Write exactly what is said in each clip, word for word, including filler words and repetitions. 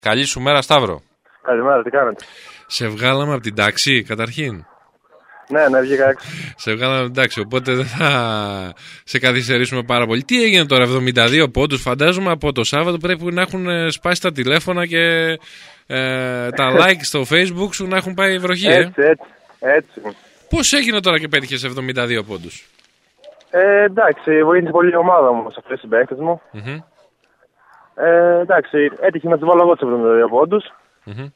Καλή σου μέρα, Σταύρο. Καλημέρα, τι κάνετε? Σε βγάλαμε από την τάξη, καταρχήν. Ναι, ναι, βγήκα έξω. Σε βγάλαμε από την τάξη, οπότε δεν θα σε καθυστερήσουμε πάρα πολύ. Τι έγινε τώρα, εβδομήντα δύο πόντους, φαντάζομαι από το Σάββατο πρέπει να έχουν σπάσει τα τηλέφωνα και ε, τα like στο Facebook σου να έχουν πάει βροχή, ε. Έτσι, έτσι, έτσι. Πώς έγινε τώρα και πέτυχες εβδομήντα δύο πόντους? Ε, εντάξει, βοήθησε πολύ η ομάδα μου σε αυτές τις παίκτες μου. Mm-hmm. Ε, εντάξει, έτυχε να τις βάλω εγώ τους εβδομήντα δύο πόντους. Mm-hmm.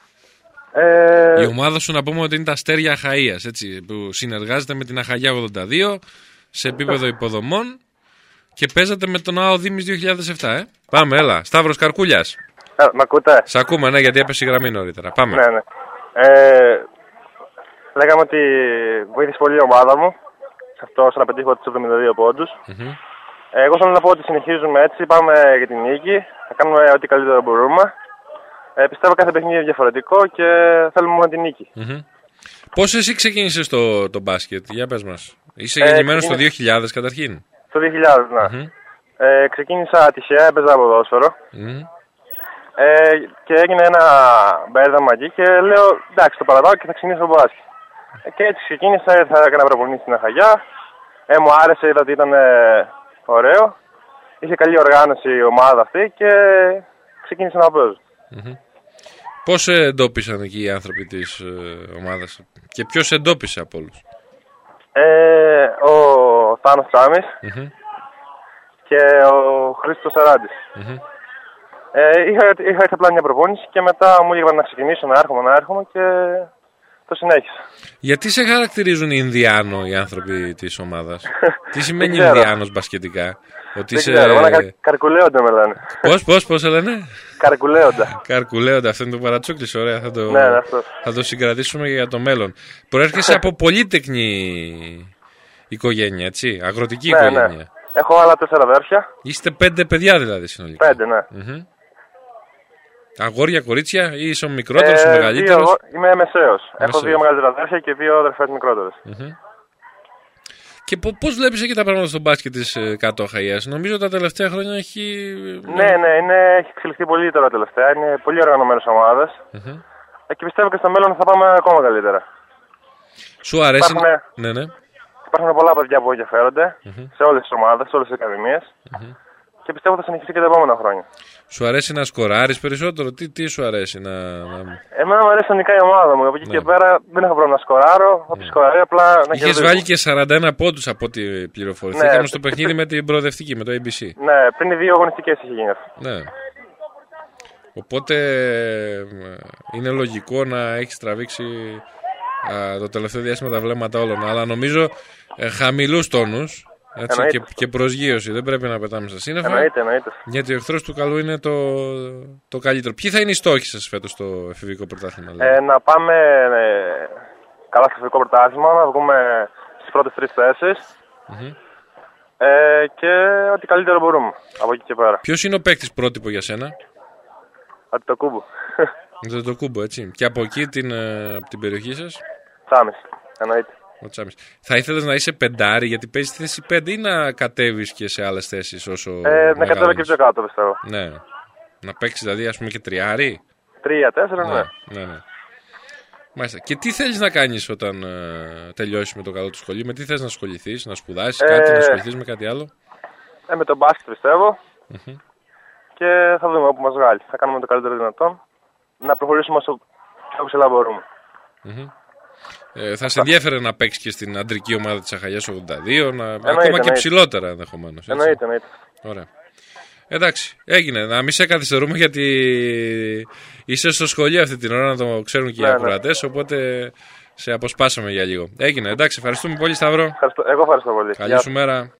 Ε... Η ομάδα σου να πούμε ότι είναι τα Αστέρια Αχαΐας, έτσι, που συνεργάζεται με την Αχαγιά ογδόντα δύο σε επίπεδο υποδομών και παίζατε με τον ΑΟ Δήμης δύο χιλιάδες επτά, ε. Πάμε, έλα. Σταύρος Καρκούλιας. Ε, μ' ακούτε? Σ' ακούμε, ναι, γιατί έπεσε η γραμμή νωρίτερα. Πάμε. Ναι, ναι. Ε, λέγαμε ότι βοήθησε πολύ η ομάδα μου σε αυτό, ώστε να πετύχω τους εβδομήντα δύο πόντους. Mm-hmm. Ε, εγώ θέλω να πω ότι συνεχίζουμε έτσι, πάμε για την νίκη, θα κάνουμε ό,τι καλύτερο μπορούμε. Ε, πιστεύω κάθε παιχνίδι είναι διαφορετικό και θέλουμε μόνο την νίκη. Mm-hmm. Πώς εσύ ξεκίνησες το, το μπάσκετ, για πες μας. Είσαι ε, γεννημένος ξεκίνησα... το δύο χιλιάδες καταρχήν. Το δύο χιλιάδες, ναι. Mm-hmm. Ε, ξεκίνησα τυχαία, έπαιζα ποδόσφαιρο. Mm-hmm. Ε, και έγινε ένα μπέρδεμα εκεί και λέω εντάξει, το παρατάω και θα ξεκινήσω το μπάσκετ. Ε, και έτσι ξεκίνησα, θα έκανα προπονήσεις στην Αχαγιά. Ε, μου άρεσε, είδα ότι ήταν ε, ωραίο. Είχε καλή οργάνωση η ομάδα αυτή και ξεκίνησα να παίζω. Mm-hmm. Πώς εντόπισαν εκεί οι άνθρωποι της ε, ομάδας και ποιος εντόπισε από όλους? Ε, ο Θάνος Τσάμις mm-hmm. και ο Χρήστος Σαράντης. Mm-hmm. Ε, είχα, είχα έρθει απλά μια προπόνηση και μετά μου έλεγαν να ξεκινήσω, να έρχομαι, να έρχομαι και το συνέχισα. Γιατί σε χαρακτηρίζουν Ινδιάνο οι άνθρωποι της ομάδας? Τι σημαίνει Ινδιάνος μπασκετικά? Ότι δεν είσαι... ξέρω, εμένα καρ, καρκουλέοντα με λένε. Πώς, πώς, πώς σε λένε? Καρκουλέοντα. Καρκουλέοντα, αυτό είναι το παρατσούκλις, ωραία, θα το, ναι, ναι, αυτό. θα το συγκρατήσουμε για το μέλλον. Προέρχεσαι από πολύτεκνη οικογένεια, έτσι, αγροτική ναι, οικογένεια. Ναι. Έχω άλλα τέσσερα αδέρφια. Είστε πέντε παιδιά δηλαδή συνολικά? Πέντε, ναι. Mm-hmm. Αγόρια, κορίτσια ή είσαι ο μικρότερος, ε, ο μεγαλύτερος? Δύο, είμαι μεσαίος. Μεσαίος. Έχω δύο μεγαλύτερα αδέρφια και δύο αδερφές μικρότερες. Mm-hmm. Και πώς βλέπεις εκεί τα πράγματα στο μπάσκετ της ε, κάτω Αχαΐας? Νομίζω τα τελευταία χρόνια έχει... Ναι, ναι, είναι, έχει εξελιχθεί πολύ τώρα τελευταία. Είναι πολύ οργανωμένες ομάδες. Mm-hmm. Ε, και πιστεύω και στο μέλλον θα πάμε ακόμα καλύτερα. Σου αρέσει? Υπάρχουν, ναι, ναι. Υπάρχουν πολλά παιδιά που ενδιαφέρονται mm-hmm. σε όλες τις ομάδες, σε όλες τις ακαδημίες. Mm-hmm. Και πιστεύω θα συνεχίσει και τα επόμενα χρόνια. Σου αρέσει να σκοράρεις περισσότερο? Τι, τι σου αρέσει να... Εμένα μου αρέσει να νικάει η ομάδα μου. Από εκεί ναι. και πέρα δεν έχω πρόβλημα να σκοράρω. Όποιος ναι. σκοράρει απλά να κερδίσει. Είχες βάλει και σαράντα ένα πόντους από ό,τι πληροφορηθήκαμε ναι. στο παιχνίδι με την προοδευτική, με το έι μπι σι. Ναι, πριν οι δύο αγωνιστικές είχε γίνει αυτό. Ναι. Οπότε είναι λογικό να έχεις τραβήξει α, το τελευταίο διάστημα τα βλέμματα όλων. Αλλά νομίζω ε, χαμηλούς τόνους. Έτσι, και, και προσγείωση, δεν πρέπει να πετάμε στα σύννεφα. Εννοείται, εννοείται. Γιατί ο εχθρός του καλού είναι το, το καλύτερο. Ποιοι θα είναι οι στόχοι σας φέτος στο εφηβικό πρωτάθλημα? Ε, να πάμε ε, καλά στο εφηβικό πρωτάθλημα, να βγούμε στις πρώτες τρεις θέσεις mm-hmm. ε, και ό,τι καλύτερο μπορούμε από εκεί και πέρα. Ποιος είναι ο παίκτης πρότυπο για σένα? Αντιτοκούμπο. Αντιτοκούμπο, έτσι. Και από εκεί την, από την περιοχή σας? Τσάμις, εννοείται. Ο Τσάμις. Θα ήθελες να είσαι πεντάρι γιατί παίζεις στη θέση πέντε ή να κατέβεις και σε άλλες θέσεις όσο ε, να κατέβω και πιο κάτω πιστεύω. Ναι. Να παίξεις δηλαδή ας πούμε και τριάρι. Τρία, τέσσερα, ναι. ναι, ναι. Μάλιστα. Και τι θέλεις να κάνεις όταν ε, τελειώσεις με το καλό του σχολείο? Με τι θες να ασχοληθείς, να σπουδάσεις ε, κάτι, να ασχοληθείς με κάτι άλλο? Ε, με τον μπάσκετ πιστεύω. Mm-hmm. Και θα δούμε όπου μας βγάλει. Θα κάνουμε το καλύτερο δυνατόν. Να προχωρήσουμε όσο πιο ψηλά μπορούμε. Mm-hmm. Ε, θα σε ενδιαφέρε να παίξεις και στην αντρική ομάδα της Αχαγιάς ογδόντα δύο, να... εννοείται, ακόμα εννοείται. και ψηλότερα ενδεχομένως. Εννοείται, εννοείται. Ωραία. Εντάξει, έγινε. Να μην σε καθυστερούμε γιατί είσαι στο σχολείο αυτή την ώρα, να το ξέρουν και ναι, οι ακροατές, ναι. Οπότε σε αποσπάσαμε για λίγο. Έγινε, εντάξει, ευχαριστούμε πολύ Σταύρο. Ευχαριστώ. Εγώ ευχαριστώ πολύ. Καλή σου μέρα.